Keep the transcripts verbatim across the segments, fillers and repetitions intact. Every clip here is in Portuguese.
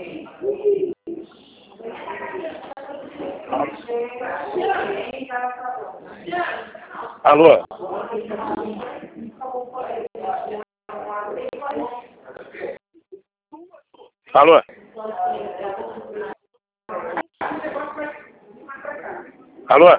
Alô? Alô? Alô?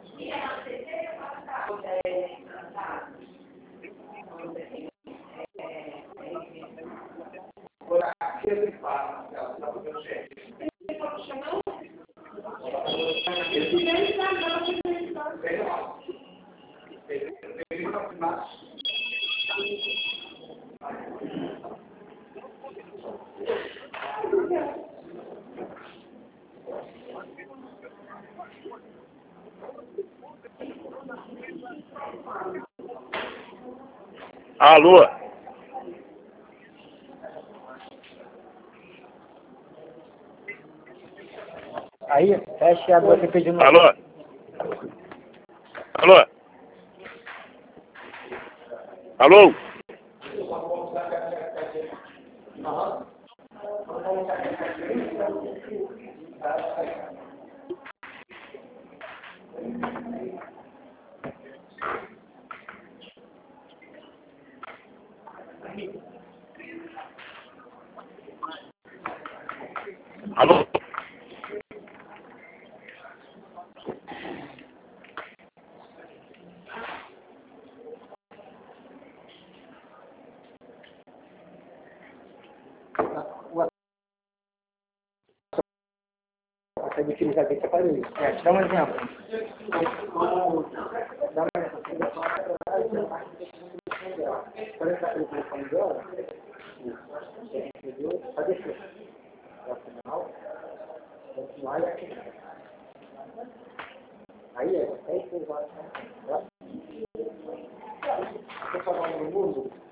Alô? Aí, fecha a boca pedindo... Alô? Alô? Alô? Alô? Consegue utilizar esse aparelho. É, dá um exemplo. Dá um exemplo. Quando ele está pelo telefone dela, entendeu? Só descer. Ao final, continuar e aqui. Aí é, é isso que eu gosto. Você falar no mundo,